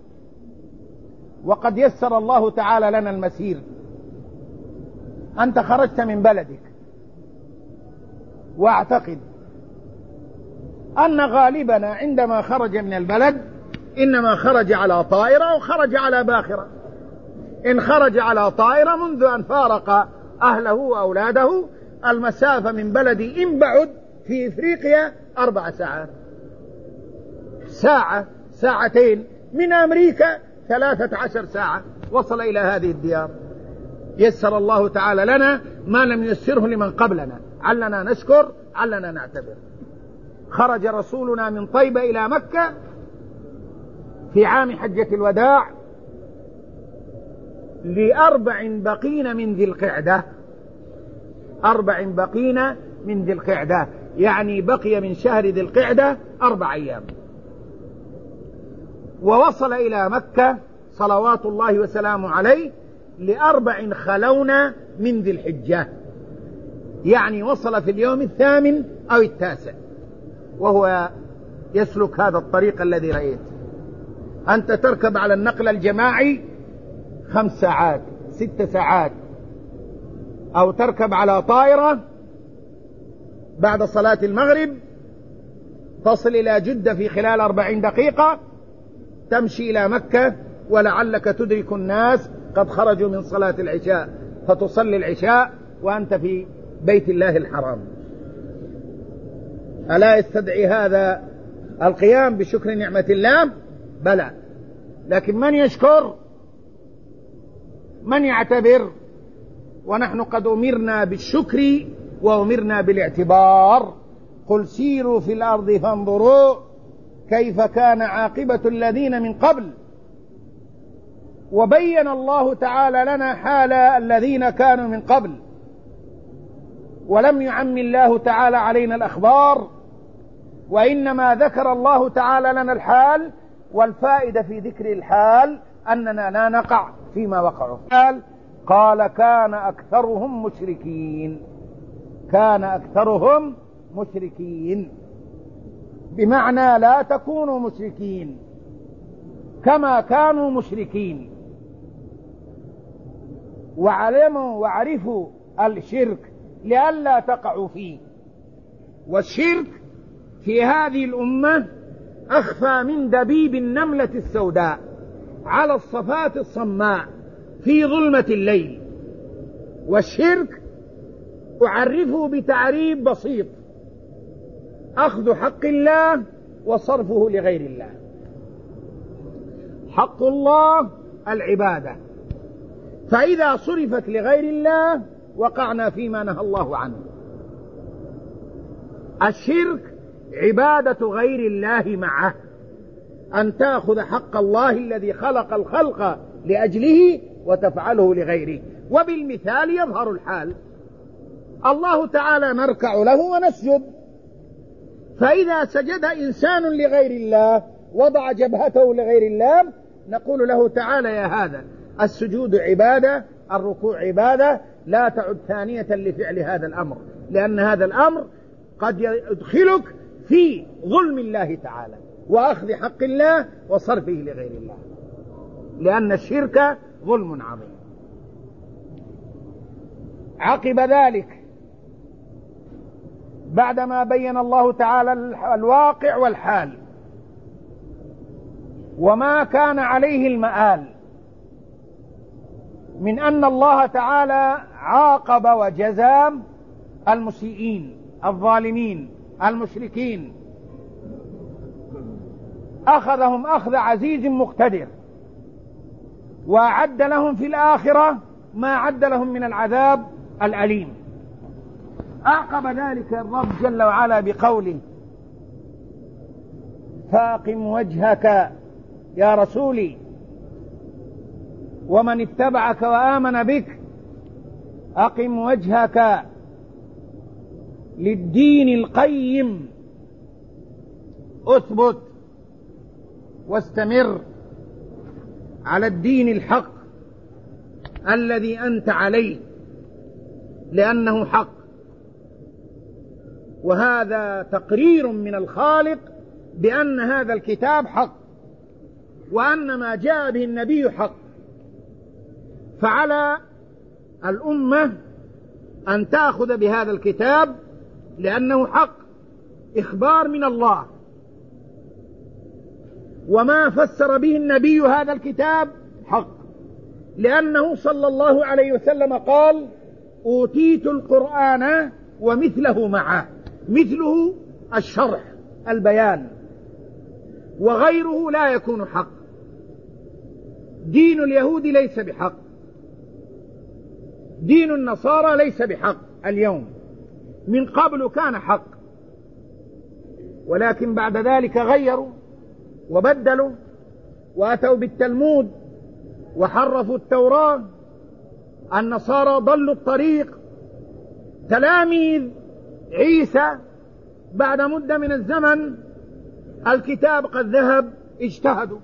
A: وقد يسر الله تعالى لنا المسير. أنت خرجت من بلدك، واعتقد أن غالبنا عندما خرج من البلد إنما خرج على طائرة أو خرج على باخرة. إن خرج على طائرة منذ أن فارق أهله وأولاده المسافة من بلدي إن بعد في إفريقيا أربع ساعات، ساعة ساعتين، من أمريكا ثلاثة عشر ساعة وصل إلى هذه الديار. يسر الله تعالى لنا ما لم يسره لمن قبلنا، علنا نشكر علنا نعتبر. خرج رسولنا من طيبة إلى مكة في عام حجة الوداع لأربع بقين من ذي القعدة، أربع بقين من ذي القعدة، يعني بقي من شهر ذي القعدة أربع أيام. ووصل إلى مكة صلوات الله وسلامه عليه لأربع خلونا من ذي الحجة، يعني وصل في اليوم الثامن أو التاسع، وهو يسلك هذا الطريق الذي رأيت. أنت تركب على النقل الجماعي خمس ساعات ست ساعات، أو تركب على طائرة بعد صلاة المغرب تصل إلى جدة في خلال أربعين دقيقة، تمشي إلى مكة ولعلك تدرك الناس قد خرجوا من صلاة العشاء فتصلي العشاء وأنت في بيت الله الحرام. ألا يستدعي هذا القيام بشكر نعمة الله؟ بلى، لكن من يشكر؟ من يعتبر؟ ونحن قد أمرنا بالشكر وأمرنا بالاعتبار. قل سيروا في الأرض فانظروا كيف كان عاقبة الذين من قبل. وبين الله تعالى لنا حال الذين كانوا من قبل، ولم يعم الله تعالى علينا الأخبار، وإنما ذكر الله تعالى لنا الحال. والفائدة في ذكر الحال أننا لا نقع فيما وقعوا. قال قال كان أكثرهم مشركين، كان أكثرهم مشركين، بمعنى لا تكونوا مشركين كما كانوا مشركين. وعلموا وعرفوا الشرك لئلا تقعوا فيه. والشرك في هذه الأمة أخفى من دبيب النملة السوداء على الصفات الصماء في ظلمة الليل. والشرك أعرفه بتعريف بسيط: أخذ حق الله وصرفه لغير الله. حق الله العبادة، فإذا صرفت لغير الله وقعنا فيما نهى الله عنه. الشرك عبادة غير الله معه، أن تأخذ حق الله الذي خلق الخلق لأجله وتفعله لغيره. وبالمثال يظهر الحال: الله تعالى نركع له ونسجد، فإذا سجد إنسان لغير الله وضع جبهته لغير الله نقول له: تعالى يا هذا، السجود عبادة، الركوع عبادة، لا تعد ثانية لفعل هذا الأمر، لأن هذا الأمر قد يدخلك في ظلم الله تعالى وأخذ حق الله وصرفه لغير الله، لأن الشرك ظلم عظيم. عقب ذلك بعدما بين الله تعالى الواقع والحال وما كان عليه المآل من أن الله تعالى عاقب وجزى المسيئين الظالمين المشركين، أخذهم أخذ عزيز مقتدر، وأعد لهم في الآخرة ما أعد لهم من العذاب الأليم. أعقب ذلك الرب جل وعلا بقوله: فاقم وجهك يا رسولي ومن اتبعك وآمن بك، أقم وجهك للدين القيم، أثبت واستمر على الدين الحق الذي أنت عليه، لأنه حق. وهذا تقرير من الخالق بأن هذا الكتاب حق، وأن ما جاء به النبي حق. فعلى الأمة أن تأخذ بهذا الكتاب لأنه حق، إخبار من الله. وما فسر به النبي هذا الكتاب حق، لأنه صلى الله عليه وسلم قال: أوتيت القرآن ومثله معه. مثله الشرح البيان، وغيره لا يكون حق. دين اليهود ليس بحق، دين النصارى ليس بحق اليوم، من قبل كان حق، ولكن بعد ذلك غيروا وبدلوا وأتوا بالتلمود وحرفوا التوراة. النصارى ضلوا الطريق، تلاميذ عيسى بعد مدة من الزمن الكتاب قد ذهب، اجتهدوا،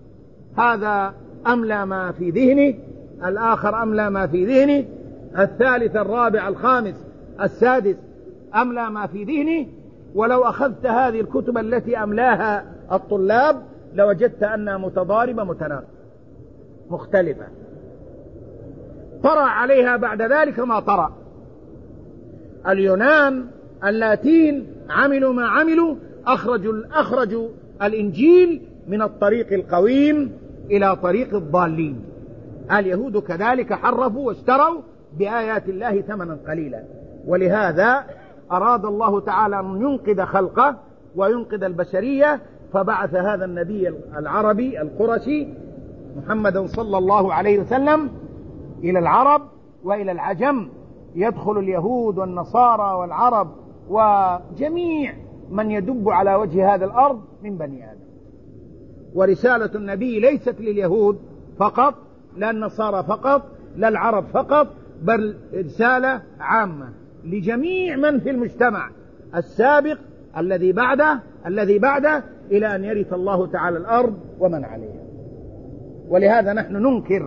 A: هذا أملى ما في ذهنه، الآخر أملى ما في ذهنه، الثالث الرابع الخامس السادس أملى ما في ذهنه. ولو أخذت هذه الكتب التي أملاها الطلاب لوجدت أنها متضاربة متناقضة مختلفة. طرأ عليها بعد ذلك ما طرأ. اليونان اللاتين عملوا ما عملوا، أخرجوا, أخرجوا الإنجيل من الطريق القويم إلى طريق الضالين. اليهود كذلك حرفوا واشتروا بآيات الله ثمنا قليلا. ولهذا أراد الله تعالى أن ينقذ خلقه وينقذ البشرية، فبعث هذا النبي العربي القرشي محمدا صلى الله عليه وسلم إلى العرب وإلى العجم، يدخل اليهود والنصارى والعرب وجميع من يدب على وجه هذا الأرض من بني آدم. ورسالة النبي ليست لليهود فقط، لا النصارى فقط، لا العرب فقط، بل رسالة عامة لجميع من في المجتمع السابق الذي بعده الذي بعده إلى أن يرث الله تعالى الأرض ومن عليها. ولهذا نحن ننكر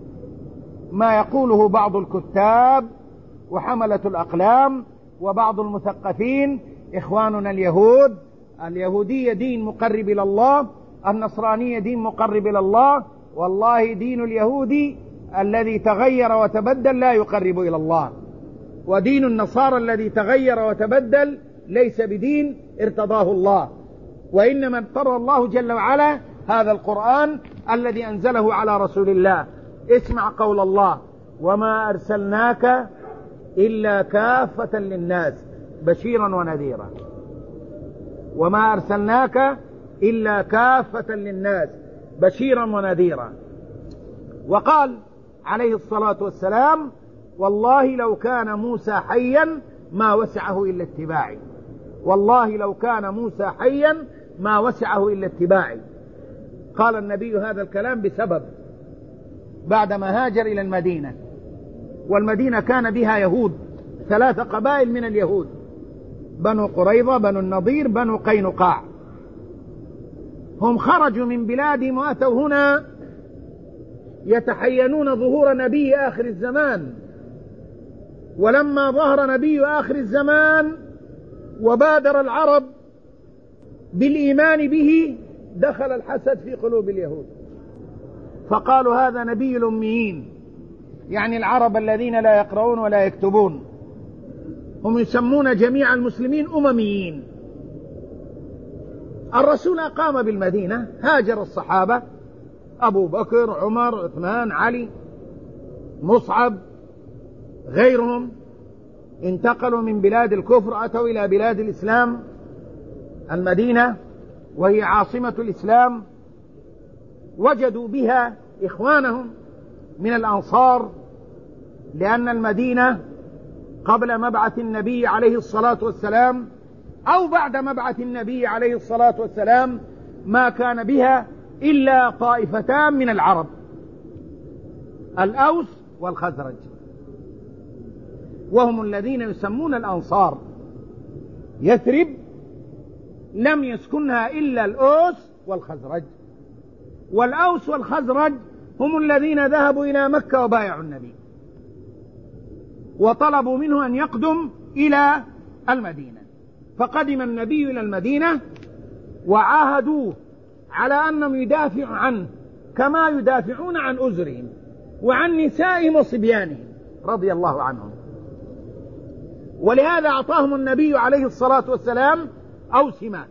A: ما يقوله بعض الكتاب وحملة الأقلام وبعض المثقفين: إخواننا اليهود، اليهودية دين مقرب إلى الله، النصرانية دين مقرب إلى الله. والله دين اليهودي الذي تغير وتبدل لا يقرب إلى الله، ودين النصارى الذي تغير وتبدل ليس بدين ارتضاه الله، وإنما ارتضى الله جل وعلا هذا القرآن الذي أنزله على رسول الله. اسمع قول الله: وما أرسلناك إلا كافة للناس بشيرا ونذيرا. وما أرسلناك إلا كافة للناس بشيرا ونذيرا. وقال عليه الصلاة والسلام: والله لو كان موسى حيا ما وسعه إلا اتباعي. والله لو كان موسى حيا ما وسعه إلا اتباعي. قال النبي هذا الكلام بسبب بعدما هاجر إلى المدينة، والمدينة كان بها يهود، ثلاث قبائل من اليهود: بنو قريظة، بنو النضير، بنو قينقاع. هم خرجوا من بلادهم وأتوا هنا يتحينون ظهور نبي آخر الزمان. ولما ظهر نبي آخر الزمان وبادر العرب بالإيمان به دخل الحسد في قلوب اليهود، فقالوا هذا نبي الأميين، يعني العرب الذين لا يقرؤون ولا يكتبون. هم يسمون جميع المسلمين أمميين. الرسول أقام بالمدينة، هاجر الصحابة أبو بكر، عمر، عثمان، علي، مصعب، غيرهم، انتقلوا من بلاد الكفر أتوا إلى بلاد الإسلام، المدينة وهي عاصمة الإسلام. وجدوا بها إخوانهم من الأنصار، لأن المدينة قبل مبعث النبي عليه الصلاة والسلام أو بعد مبعث النبي عليه الصلاة والسلام ما كان بها إلا طائفتان من العرب: الأوس والخزرج، وهم الذين يسمون الأنصار. يثرب لم يسكنها إلا الأوس والخزرج، والأوس والخزرج هم الذين ذهبوا إلى مكة وبايعوا النبي وطلبوا منه أن يقدم إلى المدينة. فقدم النبي إلى المدينة وعاهدوه على أنهم يدافعوا عنه كما يدافعون عن أزرهم وعن نسائهم وصبيانهم رضي الله عنهم. ولهذا أعطاهم النبي عليه الصلاة والسلام أوسمة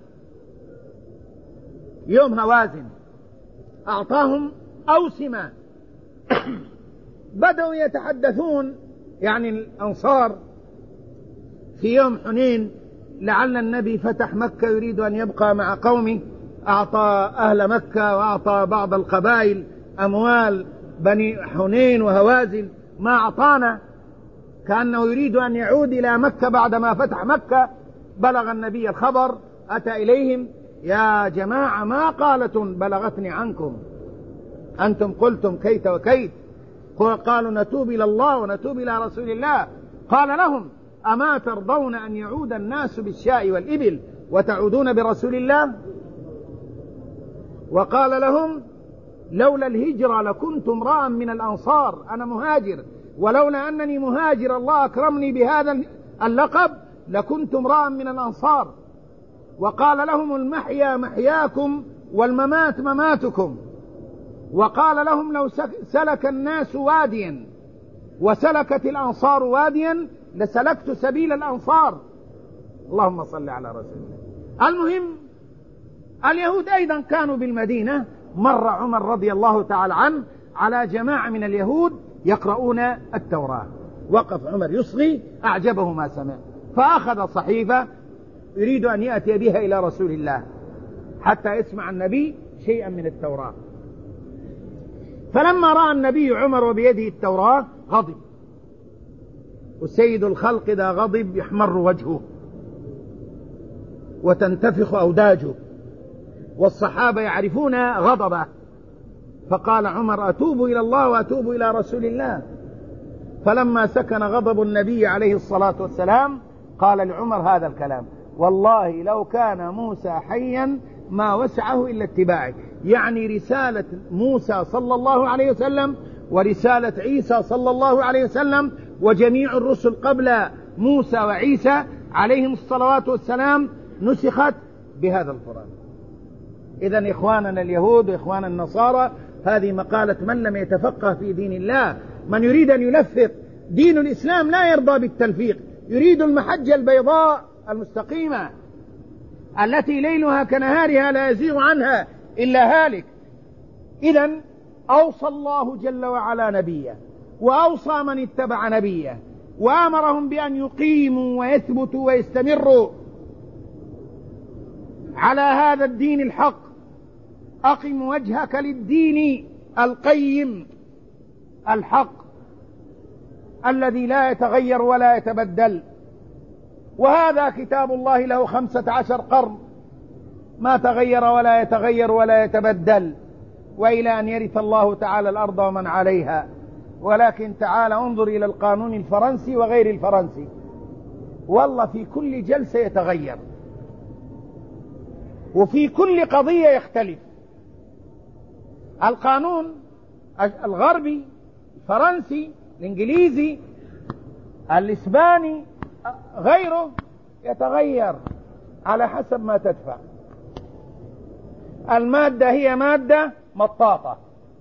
A: يوم هوازن، أعطاهم أوسمة. بدأوا يتحدثون يعني الأنصار في يوم حنين لعل النبي فتح مكة يريد أن يبقى مع قومه، أعطى أهل مكة وأعطى بعض القبائل أموال بني حنين وهوازن ما أعطانا، كأنه يريد أن يعود إلى مكة بعدما فتح مكة. بلغ النبي الخبر، أتى إليهم: يا جماعة ما قالة بلغتني عنكم، أنتم قلتم كيت وكيت. قالوا نتوب إلى الله ونتوب إلى رسول الله. قال لهم: أما ترضون أن يعود الناس بالشاء والإبل وتعودون برسول الله؟ وقال لهم: لولا الهجرة لكنت امرأ من الأنصار، أنا مهاجر، ولولا أنني مهاجر الله أكرمني بهذا اللقب لكنت امرأ من الأنصار. وقال لهم: المحيا محياكم والممات مماتكم. وقال لهم: لو سلك الناس واديا وسلكت الأنصار واديا لسلكت سبيل الأنصار. اللهم صل على رسول الله. المهم اليهود أيضا كانوا بالمدينة. مر عمر رضي الله تعالى عنه على جماعة من اليهود يقرؤون التوراة، وقف عمر يصغي، أعجبه ما سمع، فأخذ صحيفة يريد أن يأتي بها إلى رسول الله حتى يسمع النبي شيئا من التوراة. فلما رأى النبي عمر وبيده التوراة غضب، وسيد الخلق إذا غضب يحمر وجهه وتنتفخ أوداجه، والصحابة يعرفون غضبه. فقال عمر: أتوب إلى الله وأتوب إلى رسول الله. فلما سكن غضب النبي عليه الصلاة والسلام قال لعمر هذا الكلام: والله لو كان موسى حيا ما وسعه إلا اتباعي. يعني رسالة موسى صلى الله عليه وسلم ورسالة عيسى صلى الله عليه وسلم وجميع الرسل قبل موسى وعيسى عليهم الصلوات والسلام نسخت بهذا القرآن. إذن إخواننا اليهود وإخوان النصارى، هذه مقالة من لم يتفقه في دين الله. من يريد أن يلفق دين الإسلام لا يرضى بالتلفيق، يريد المحجة البيضاء المستقيمة التي ليلها كنهارها لا يزيغ عنها إلا هالك. إذن أوصى الله جل وعلا نبيه وأوصى من اتبع نبيه، وآمرهم بأن يقيموا ويثبتوا ويستمروا على هذا الدين الحق. أقم وجهك للدين القيم الحق الذي لا يتغير ولا يتبدل. وهذا كتاب الله له خمسة عشر قرن ما تغير ولا يتغير ولا يتبدل، وإلى أن يرث الله تعالى الأرض ومن عليها. ولكن تعالى انظر إلى القانون الفرنسي وغير الفرنسي، والله في كل جلسة يتغير، وفي كل قضية يختلف. القانون الغربي، الفرنسي، الإنجليزي، الإسباني، غيره يتغير على حسب ما تدفع. المادة هي مادة مطاطة،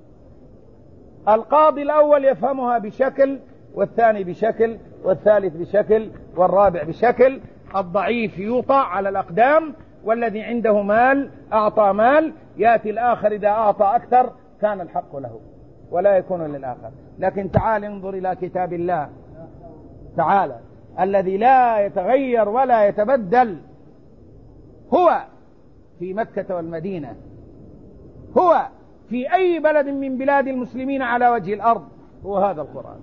A: القاضي الأول يفهمها بشكل، والثاني بشكل، والثالث بشكل، والرابع بشكل. الضعيف يوطى على الأقدام، والذي عنده مال أعطى مال. يأتي الآخر إذا أعطى أكثر كان الحق له ولا يكون للآخر. لكن تعال انظر إلى كتاب الله تعالى الذي لا يتغير ولا يتبدل، هو في مكة والمدينة، هو في أي بلد من بلاد المسلمين على وجه الأرض، هو هذا القرآن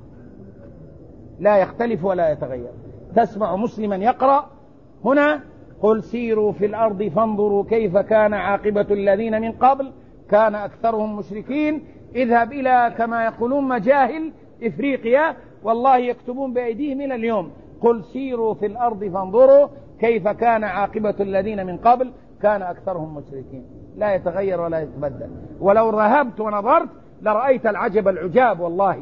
A: لا يختلف ولا يتغير. تسمع مسلما يقرأ هنا: قل سيروا في الأرض فانظروا كيف كان عاقبة الذين من قبل كان أكثرهم مشركين. اذهب إلى كما يقولون مجاهل إفريقيا، والله يكتبون بأيديهم إلى اليوم: قل سيروا في الأرض فانظروا كيف كان عاقبة الذين من قبل كان أكثرهم مشركين. لا يتغير ولا يتبدل. ولو رهبت ونظرت لرأيت العجب العجاب والله.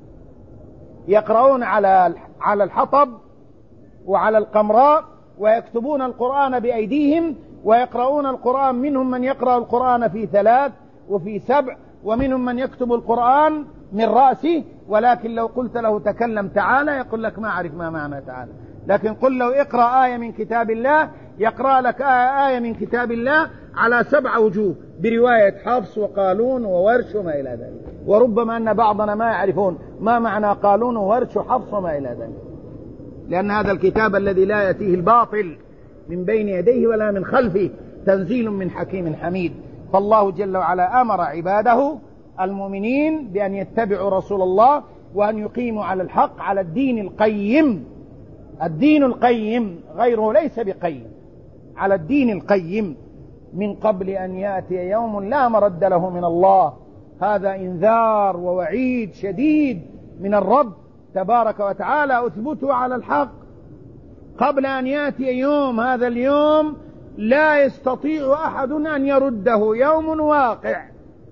A: يقرؤون على على الحطب وعلى القمراء ويكتبون القرآن بأيديهم، ويقرؤون القرآن. منهم من يقرأ القرآن في ثلاث وفي سبع، ومنهم من يكتب القرآن من رأسه. ولكن لو قلت له تكلم تعالى يقول لك ما أعرف ما معنى تعالى. لكن قل له اقرأ آية من كتاب الله يقرأ لك آية من كتاب الله على سبع وجوه، برواية حفص وقالون وورش وما إلى ذلك. وربما أن بعضنا ما يعرفون ما معنى قالون وورش وحفص وما إلى ذلك، لأن هذا الكتاب الذي لا يأتيه الباطل من بين يديه ولا من خلفه تنزيل من حكيم حميد. فالله جل وعلا أمر عباده المؤمنين بأن يتبعوا رسول الله وأن يقيموا على الحق، على الدين القيم. الدين القيم غيره ليس بقيم، على الدين القيم، من قبل أن يأتي يوم لا مرد له من الله. هذا إنذار ووعيد شديد من الرب تبارك وتعالى. اثبتوا على الحق قبل أن يأتي يوم، هذا اليوم لا يستطيع أحد أن يرده. يوم واقع،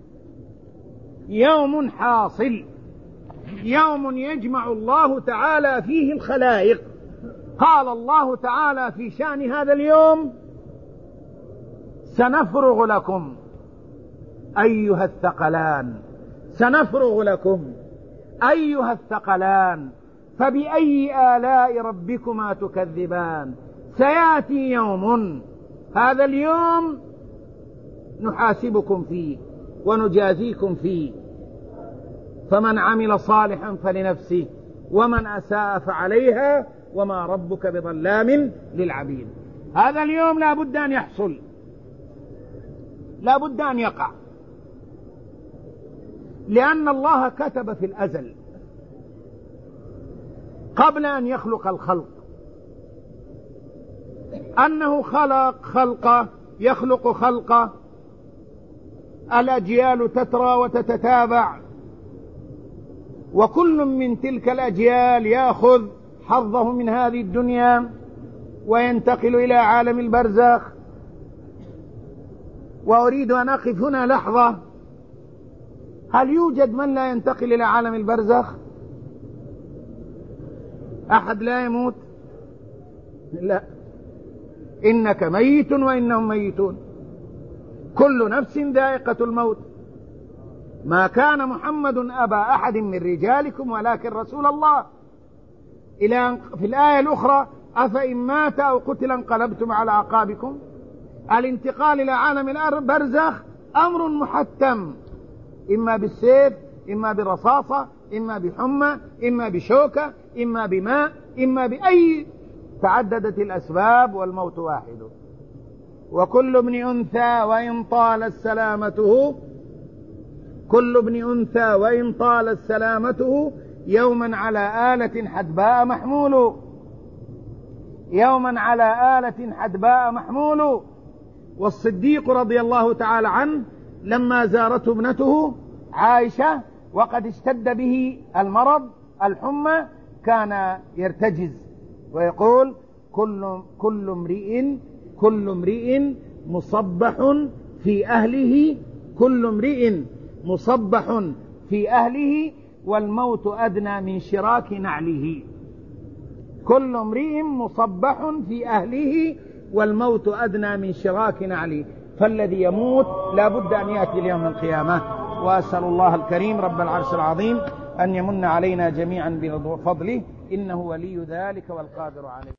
A: يوم حاصل، يوم يجمع الله تعالى فيه الخلائق. قال الله تعالى في شأن هذا اليوم: سنفرغ لكم أيها الثقلان. سنفرغ لكم أيها الثقلان فبأي آلاء ربكما تكذبان. سيأتي يوم، هذا اليوم نحاسبكم فيه ونجازيكم فيه، فمن عمل صالحا فلنفسه ومن أساء فعليها وما ربك بظلام للعبيد. هذا اليوم لا بد أن يحصل، لا بد أن يقع، لأن الله كتب في الأزل قبل أن يخلق الخلق أنه خلق خلقه، يخلق خلقه، الأجيال تترى وتتتابع، وكل من تلك الأجيال يأخذ حظه من هذه الدنيا وينتقل إلى عالم البرزخ. وأريد أن أقف هنا لحظة: هل يوجد من لا ينتقل إلى عالم البرزخ؟ أحد لا يموت؟ لا، إنك ميت وإنهم ميتون، كل نفس ذائقة الموت. ما كان محمد أبا أحد من رجالكم ولكن رسول الله. إلى في الآية الأخرى: أفإن مات أو قتل انقلبتم على أعقابكم. الانتقال إلى عالم البرزخ أمر محتم، إما بالسيف، إما بالرصاصة، إما بحمى، إما بشوكة، إما بماء، إما بأي، تعددت الأسباب والموت واحد. وكل ابن أنثى وإن طالت سلامته كل ابن أنثى وإن طالت سلامته يوما على آلة حدباء محمول يوما على آلة حدباء محمول. والصديق رضي الله تعالى عنه لما زارته ابنته عائشة وقد اشتد به المرض الحمى كان يرتجز ويقول كل كل امرئ كل امرئ مصبح في أهله كل امرئ مصبح في أهله والموت أدنى من شراك نعله. كل امرئ مصبح في أهله والموت أدنى من شراك نعله. فالذي يموت لا بد أن يأتي اليوم القيامة. وأسأل الله الكريم رب العرش العظيم أن يمن علينا جميعا بفضله إنه ولي ذلك والقادر عليه.